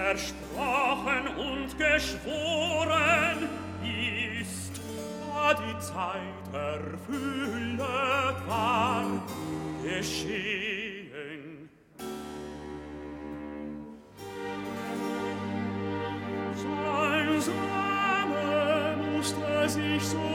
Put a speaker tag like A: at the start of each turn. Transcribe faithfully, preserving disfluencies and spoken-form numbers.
A: versprochen und geschworen ist, da die Zeit erfüllet war, geschehen. Sein Same musste sich so